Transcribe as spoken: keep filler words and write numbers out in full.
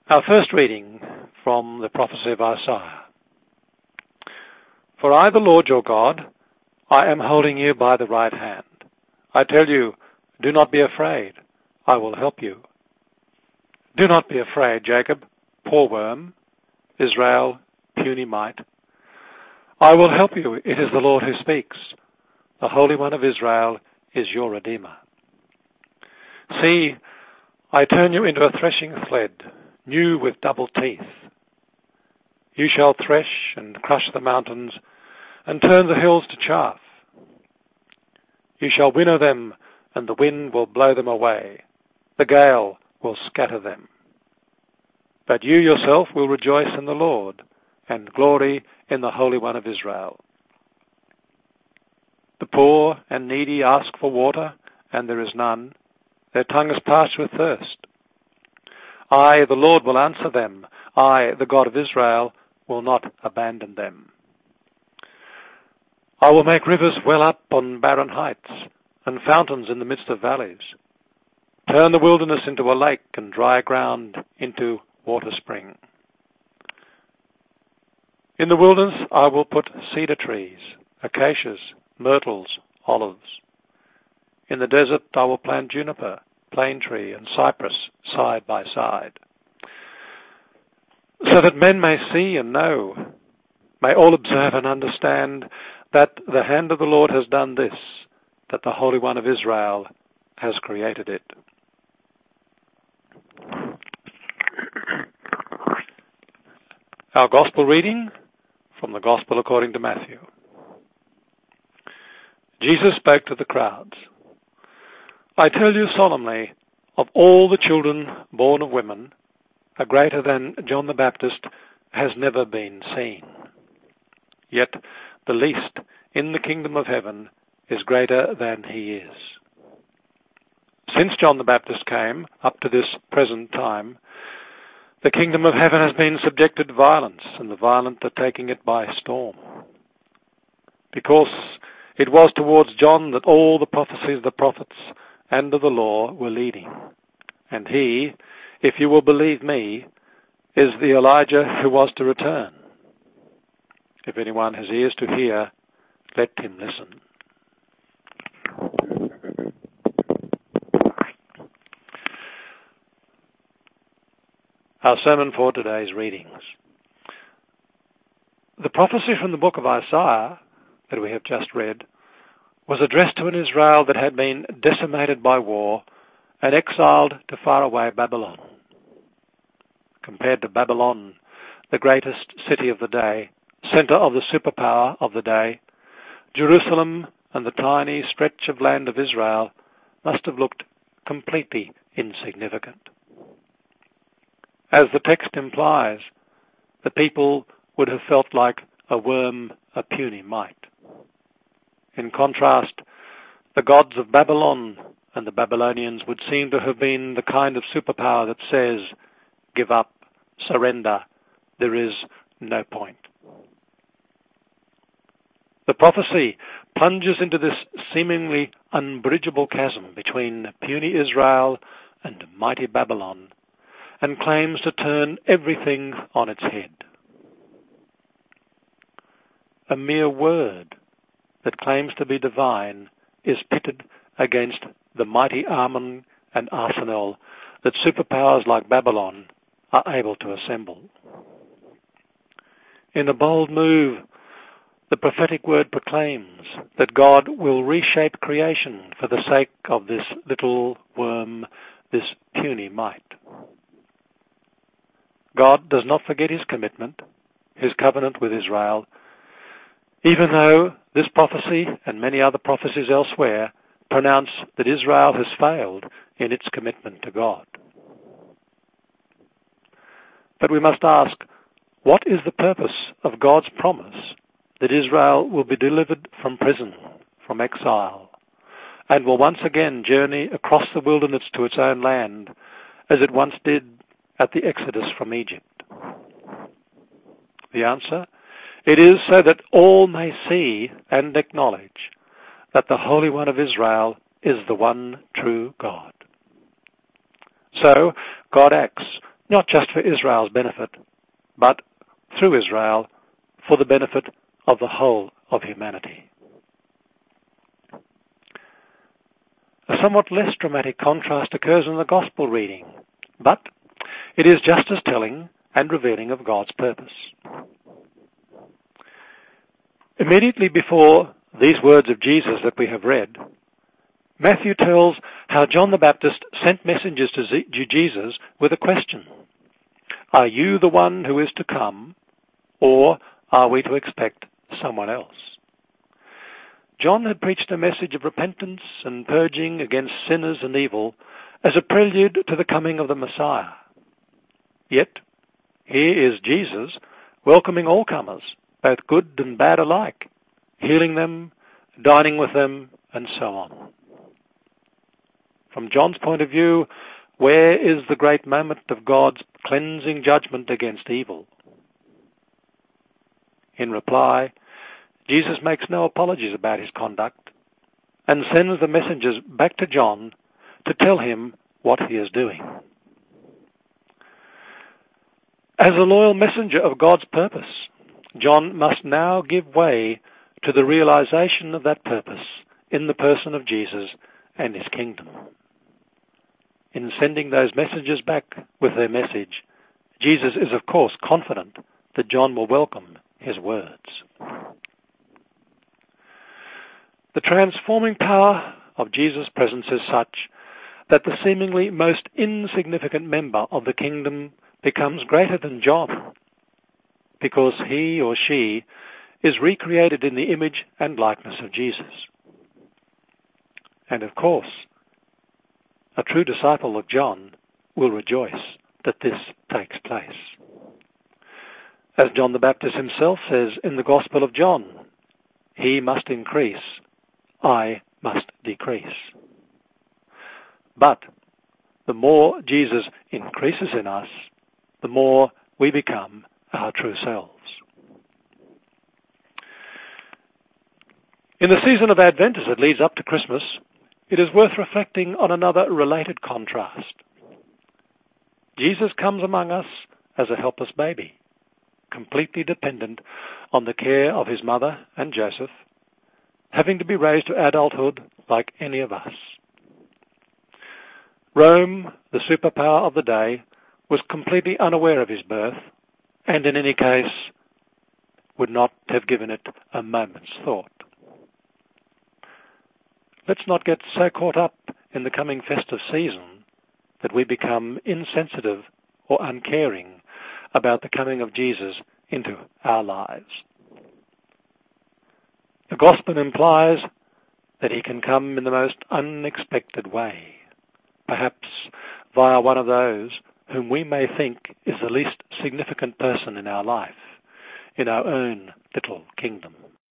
Our first reading from the prophecy of Isaiah. For I, the Lord your God, I am holding you by the right hand. I tell you, do not be afraid. I will help you. Do not be afraid, Jacob, poor worm, Israel, puny mite. I will help you. It is the Lord who speaks. The Holy One of Israel is your Redeemer. See, I turn you into a threshing sled, new with double teeth. You shall thresh and crush the mountains and turn the hills to chaff. You shall winnow them, and the wind will blow them away. The gale will scatter them. But you yourself will rejoice in the Lord and glory in the Holy One of Israel. The poor and needy ask for water, and there is none. Their tongue is parched with thirst. I, the Lord, will answer them. I, the God of Israel, will not abandon them. I will make rivers well up on barren heights, and fountains in the midst of valleys. Turn the wilderness into a lake, and dry ground into water spring. In the wilderness I will put cedar trees, acacias, myrtles, olives. In the desert I will plant juniper, plane tree, and cypress side by side, so that men may see and know, may all observe and understand that the hand of the Lord has done this, that the Holy One of Israel has created it. Our Gospel reading from the Gospel according to Matthew. Jesus spoke to the crowds. I tell you solemnly, of all the children born of women, a greater than John the Baptist has never been seen. Yet the least in the kingdom of heaven is greater than he is. Since John the Baptist came, up to this present time, the kingdom of heaven has been subjected to violence, and the violent are taking it by storm. Because it was towards John that all the prophecies of the prophets and of the law were leading. And he, if you will believe me, is the Elijah who was to return. If anyone has ears to hear, let him listen. Our sermon for today's readings. The prophecy from the book of Isaiah that we have just read was addressed to an Israel that had been decimated by war and exiled to faraway Babylon. Compared to Babylon, the greatest city of the day, center of the superpower of the day, Jerusalem and the tiny stretch of land of Israel must have looked completely insignificant. As the text implies, the people would have felt like a worm, a puny mite. In contrast, the gods of Babylon and the Babylonians would seem to have been the kind of superpower that says, give up, surrender, there is no point. The prophecy plunges into this seemingly unbridgeable chasm between puny Israel and mighty Babylon, and claims to turn everything on its head. A mere word that claims to be divine is pitted against the mighty armament and arsenal that superpowers like Babylon are able to assemble. In a bold move, the prophetic word proclaims that God will reshape creation for the sake of this little worm, this puny mite. God does not forget his commitment, his covenant with Israel, even though this prophecy and many other prophecies elsewhere pronounce that Israel has failed in its commitment to God. But we must ask, what is the purpose of God's promise that Israel will be delivered from prison, from exile, and will once again journey across the wilderness to its own land, as it once did at the Exodus from Egypt? The answer? It is so that all may see and acknowledge that the Holy One of Israel is the one true God. So, God acts not just for Israel's benefit, but through Israel for the benefit of the whole of humanity. A somewhat less dramatic contrast occurs in the Gospel reading, but it is just as telling and revealing of God's purpose. Immediately before these words of Jesus that we have read, Matthew tells how John the Baptist sent messengers to Jesus with a question. Are you the one who is to come, or are we to expect someone else? John had preached a message of repentance and purging against sinners and evil as a prelude to the coming of the Messiah. Yet, here is Jesus welcoming all comers, both good and bad alike, healing them, dining with them, and so on. From John's point of view, where is the great moment of God's cleansing judgment against evil? In reply, Jesus makes no apologies about his conduct and sends the messengers back to John to tell him what he is doing. As a loyal messenger of God's purpose, John must now give way to the realization of that purpose in the person of Jesus and his kingdom. In sending those messengers back with their message, Jesus is of course confident that John will welcome his words. The transforming power of Jesus' presence is such that the seemingly most insignificant member of the kingdom becomes greater than John, because he or she is recreated in the image and likeness of Jesus. And of course, a true disciple of John will rejoice that this takes place. As John the Baptist himself says in the Gospel of John, he must increase, I must decrease. But the more Jesus increases in us, the more we become our true selves. In the season of Advent, as it leads up to Christmas, it is worth reflecting on another related contrast. Jesus comes among us as a helpless baby, completely dependent on the care of his mother and Joseph, having to be raised to adulthood like any of us. Rome, the superpower of the day, was completely unaware of his birth, and in any case would not have given it a moment's thought. Let's not get so caught up in the coming festive season that we become insensitive or uncaring about the coming of Jesus into our lives. The gospel implies that he can come in the most unexpected way, perhaps via one of those whom we may think is the least significant person in our life, in our own little kingdom.